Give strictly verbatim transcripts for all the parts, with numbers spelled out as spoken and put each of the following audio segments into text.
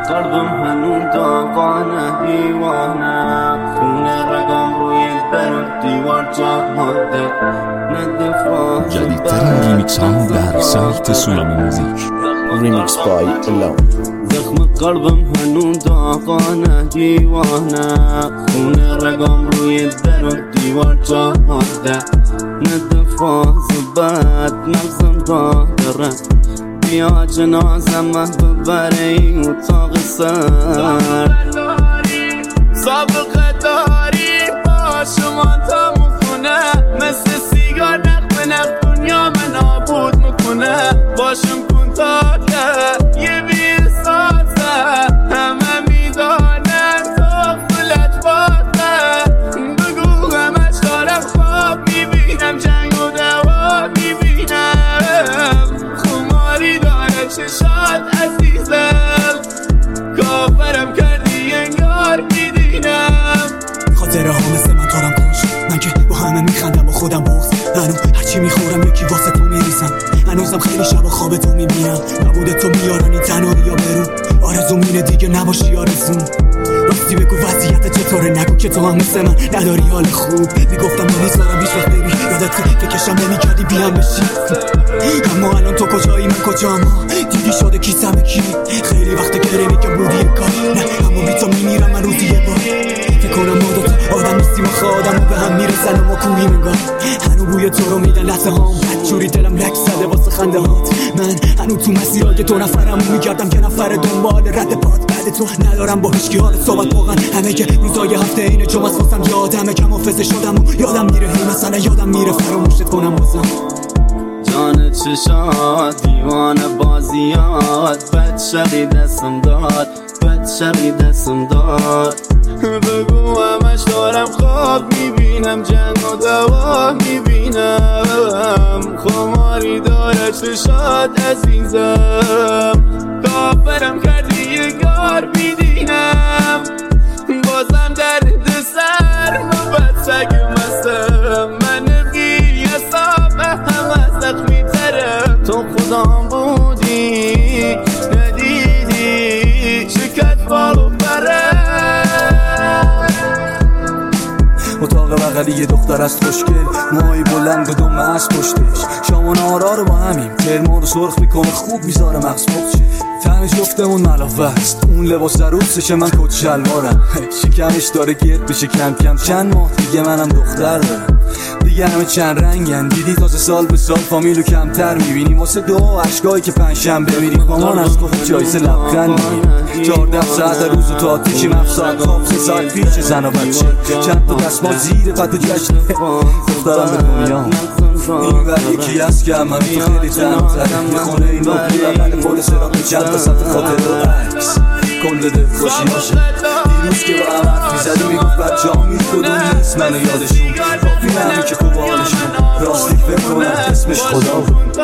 قلبم هنون داغانه دیوانه خونه رگام روی در و دیوار جهاده ندفاع جدیدترین ریمیکس ها در سایت سونامی موزیک. ریمیکس بای الو. زخم قلبم هنون داغانه دیوانه خونه رگام روی در و دیوار جهاده ندفاع زباد نفسم داره بیا جنازم ببره این اتاق سر سابقه داری با شما تا مخونه مثل سیگار نق به نق دنیا من نابود میکنه باشم کن تا که یه بیر سازه همه میدانن تا فلت بازه بگو همش دارم خواب میبینم جنگ و دوا میبینم خماری داره چشات عزیزم کافرم کردی انگار میدینم خاطره ها مثل من تارم کش من که با همه میخندم با خودم بغض هنو هرچی میخورم یکی واسه تو میریزم هنوزم خیلی شب خواب تو میبینم نبوده تو میارن این تنهایی یا برو آرزوم اینه دیگه نباشی آرزوم راستی بگو وضعیت چطوره نگو که تو هم مثل من نداری حال خوب میگفتم نمیذارم هیچ وقت بری یادت فکرشم نمیکردی بیام بشی اما الان تو کجایی من کجام دیدی شده کیسم کی خیلی وقت گره که بودی کار نه اما بی تو میمیرم من روزی یه بار فکر کنم ما دوتا آدم نیستیم و خودمو به هم میرسن و ما کوهی نگاه هنو بوی تو رو میدن لحظه هام بدجوری دلم لک زده واسه خنده هات من هنو تو مسیرهای تو نفرمو میگردم که نفر دنبال رد پاد بعد تو ندارم با هیچکی حال صحبت واقعا همه که روزای هفته اینه جمعه واسم یادمه کم حافظه شدم و یادم میره هی مثلا یادم میره فراموشت کنم بازم جان چشات دیوانه بازیات بد شقی دستم داد بد شقی دستم داد بگو همش دارم خواب میبینم جنگ و دوا میبینم خماری داره چشات عزیزم کافرم کردی یه گار میدینم بازم درد سر نوبت سگ مستم من نبگی حساب همه زخمی ترم تو خودم بودی ندیدی شکت بالو بره اتاق بغلی یه دختر از خوشگل موهای بلند و دم از پشتش شام و نهارا رو با همیم کرما رو سرخ میکنه خوب میذاره مغز مخشه تنش جفتمون ملافه است اون لباس در روزشه من کت شلوارم شکمش داره گرد بشه کم کم چند ماه دیگه منم دختر دارم دیگه همه چند رنگن دیدی تازه سال به سال فامیلو کمتر میبینیم واسه دو عشقایی که پنجشنبه میریم مامان از خود جایزه لبخند میگیم چهارده ساعت روز تو آتیشیم هفت ساعت خواب سه ساعت پیش زن و بچه چند تا دستمال زیر قد و جشن دخترم به دنیام این بر یکی هست که همه تو خیلی تنمتر یه خونه این نوک بغل پل سراغ چند تا سطح خاطر و عکس کل دل خوشی باشه دیروز که با هم حرف میزدی میگفت بچه ها میخودون نیست منو یادشون کافی نمی که خوب حالشون راستی فکر کنم اسمش خدا بود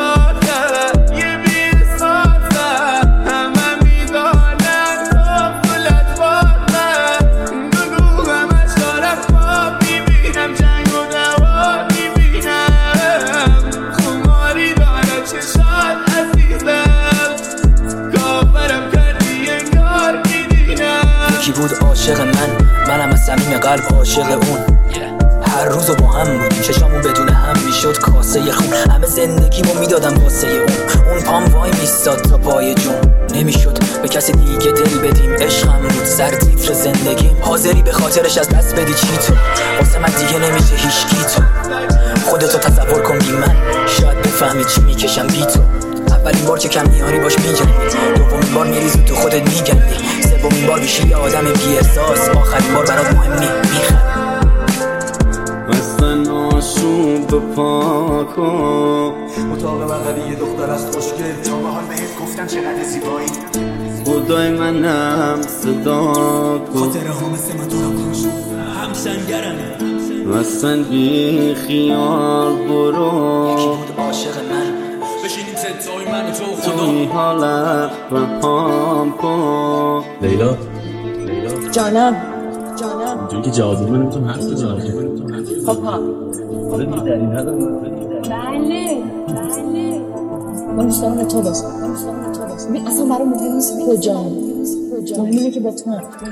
کی بود عاشق من منم از صمیم قلب عاشق اون هر روزو با هم بودیم چشامون بدون هم میشد کاسه خون همه زندگیمو میدادم واسه اون اون پام وای میستاد تا پای جون نمیشد به کسی دیگه دل بدیم عشقم بود سر تیتر زندگیم حاضری به خاطرش از دست بدی چی تو واسه من دیگه نمیشه هیچکی تو خودتو تصور کن بی من شاید بفهمی چی میکشم بی تو اولین بار که کم میاری باش میجنی دومین بار میریزی تو خودت میگندی سومین بار میشی یه آدم بی احساس آخرین بار برات مهمی میخند مثل ناشوب پاکو اتاق بغلی یه دختر از خوشگل تا به حال بهت گفتم چقدر زیبایی خدای منم صدا کن خاطره ها مثل من تارم کش هم سنگرمه مثلا بی خیال برو یکی بود عاشق من بشینیم ستای من و تو خدا توی حالت رهام کن لیلا جانم جانم اینجوری که جواب من نمیتونم حرف بزنم خب ها حالا دیگه دلیل نداره بله بله من دوست دارم تو بزن من دوست دارم تو ببین اصلا برام مهم نیست کجا، مهمه که با تو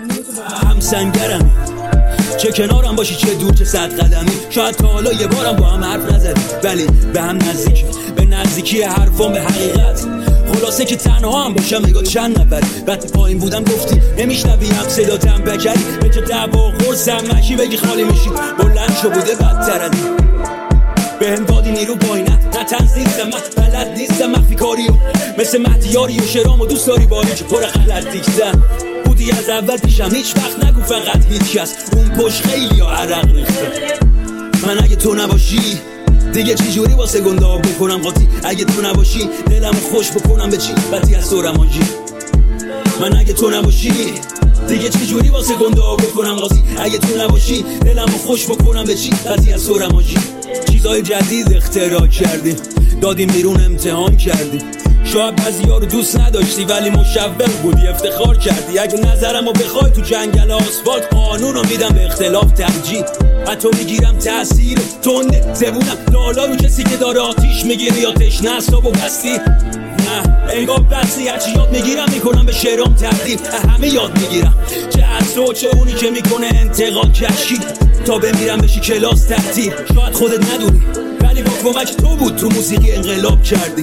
هم سنگرم، چه کنارم باشی چه دور چه صد قدمی. شاید تا حالا یه بارم با هم حرف نزدیم ولی به هم نزدیکی، به نزدیکی حرفام به حقیقت. خلاصه که تنها هم باشم نگاه چند نفر. وقتی پایین بودم گفتی نمیشنوی هم صداتم بکری، به جا دعوا خورسم مشی بگی خالی میشی. بلند شو بوده بدتر از این، به هم دادی نیرو باینت. نه تنز نیستم من بلد نیستم مخفی کاریو، مثل مهدیاری و شرام و دوست داری باری که پر غلط دیگزم. بودی از اول پیشم هیچ وقت نگو فقط هیچ کس، اون پشت خیلی ها عرق ریخته. من اگه تو نباشی دیگه چی جوری واسه گنده ها بکنم قاطی. اگه تو نباشی دلمو خوش بکنم به چی بطی از تو رمانجی. من اگه تو نباشی دیگه چی جوری واسه گنده ها بکنم قاطی. اگه تو نباشی دلمو خوش بکنم به چی بطی از تو رمانجی. چیزای جدید اختراع کردیم، دادیم بیرون امتحان کردیم. شاید بعضی‌ها رو دوست نداشتی ولی مشوق بودی افتخار کردی. اگه نظرمو بخوای تو جنگل آسفالت قانون رو میدم به اختلاف ترجیح. حتی میگیرم تأثیر تنده زبونم لالا رو کسی که داره آتیش میگیری یا تشنه است و بستی. نه انگار بستی هرچی یاد میگیرم میکنم به شعرام تبدیل. همه یاد میگیرم چه از تو چه اونی که میکنه انتقاد کشی. تا بمیرم بشی کلاس تعطیل. شاید خودت ندونی ولی با کمک تو بود تو موسیقی انقلاب کردی.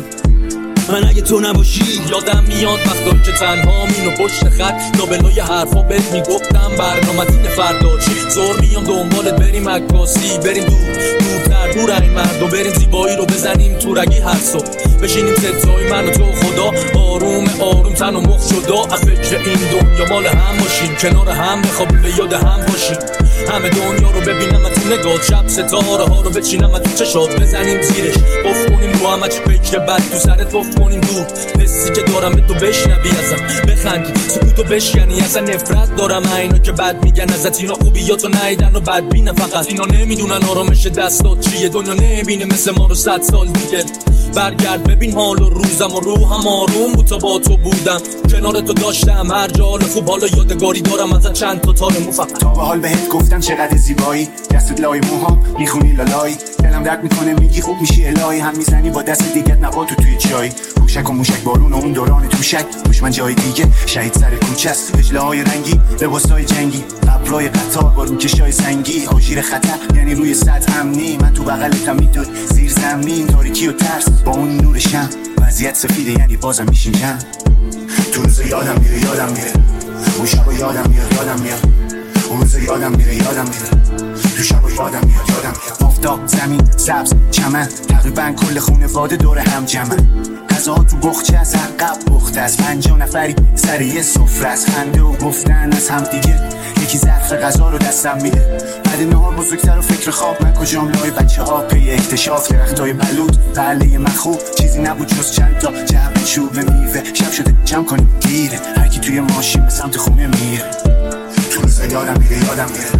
من اگه تو نباشی یادم میاد وقتا که تنها مینو پشت خط لابلای حرفا بهت میگفتم برنامه‌تین فردا چی. زور میام دنبالت بریم عکاسی، بریم دور دورتر دور این مردم، بریم زیبایی رو بزنیم تو رگی هر صبح. بشینیم ستای من و تو خدا آروم آروم تن و مخ جدا از فکر این دنیا مال هم باشیم. کنار هم بخوابیم به یاد هم باشیم. همه دنیا رو ببینم از تو نگاه، شب ستاره ها رو بچینم از تو چشات، بزنیم زیرش بف کنیم رو همه چی فکر بد تو سرت بف کنیم دور. حسی که دارم به تو بشنوی ازم بخندی، سکوتو بشکنی. ازن نفرت دارم اینو که بد میگن ازت، اینا خوبیاتو نیدن و بد بینن فقط. اینا نمیدونن آرامش دستات چیه، دنیا نمیبینه مثل ما رو صد سال دیگه. برگرد ببین حال و روزم و روحم آروم بود تا با تو بودم. کنار تو داشتم هر جا حال خوب، حالا یادگاری دارم ازت چند تا تار مو فقط. تا به حال بهت گفتم چقدر زیبایی، دستت لای موهام میخونی لالای. دلم درد میکنه میگی خوب میشی الهی، هم میزنی با دست دیگت نباتو توی چای. پوشک و موشک بارون و اون دوران توشک، دشمن جای دیگه شهید سر کوچه است. اجلاهای رنگی لباسای جنگی، قبرای قطار با روکشای سنگی. آژیر خطر یعنی روی سطح امنی، من تو بغلتم میدوی زیر زمین. تاریکی و ترس با اون نور شم، وضعیت سفیده یعنی بازم میشیم جمع. تو روز یادم میره یادم میره، اون شبا یادم میاد یادم میاد. اون روز یادم میره یادم میره، تو شبا یادم میاد یادم میاد. آفتاب زمین سبز چمن، تقریبا کل خونواده دور هم جمعن. غذا تو بخچه از عقب پخته از پنجاه نفری سر یه سفره، از خنده و گفتن از هم دیگه. یکی ظرف غذا رو دستم میده بعد نهار بزرگتر و فکر خواب. من کجام لای بچه ها پی اکتشاف، درختای بلود بله مخوب. چیزی نبود جز چند تا جعبه چوب میوه. شب شده جمع کنیم دیره، هر کی توی ماشین به سمت خونه میره. تو روز یادم میره یادم میره،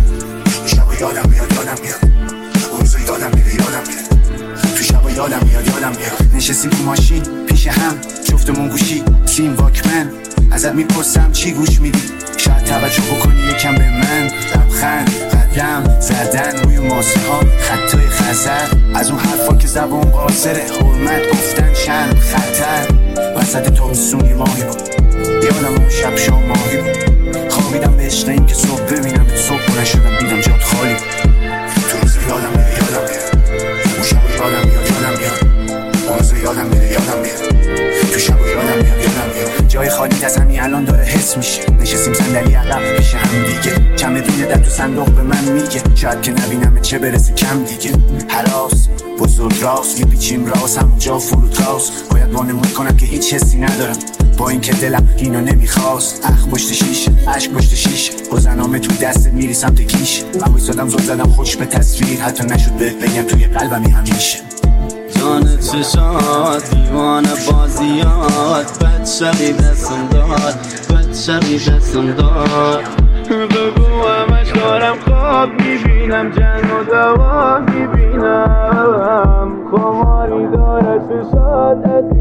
شب یادم میاد یادم میاد. اون روز یادم میره یادم میره، تو شب یادم میاد یادم میاد. نشستیم تو ماشین پیش هم جفتمون گوشی سیم واکمن، ازت میپرسم چی گوش میدی، شاید توجه بکنی یکم به من. لبخند قدم زدن روی ماسه ها خطای خزر، از اون حرفا که زبون قاصره. حرمت گفتن چند خطر، وسط تابستون یه ماهی بود. یادم اون شب شام ماهی بود، خوابیدم به عشق این که صبح ببینم صبح نشدم دیدم جات خالی بود. تو روز یادم میره یادم میره، اون شب یادم میاد یادم میاد. اون روز یادم میره یادم میاد، تو شب یادم میاد یادم میاد. جای خالی از همین الان داره حس میشه، نشستیم صندلی عقب پیش هم دیگه. چمدون در تو صندوق به من میگه شاید که نبینم چه برسه کم دیگه. هراس بزرگ راست میپیچیم راست، همونجا فرود راست. باید وانمود کنم که هیچ حسی ندارم با اینکه دلم اینو نمیخواست. اخ پشت شیشه عشق پشت شیشه، گذرنامه تو دستت میری سمت کیش. من وایسادم زل زدم خوش به تصویر، حتی نشد بهت بگم توی قلبمی همیشه. جان چشات دیوانه بازیات، بد شقی دستم دار بد شقی دستم دار. بگو همش دارم خواب میبینم، جن و دوا میبینم. خماری داره چشات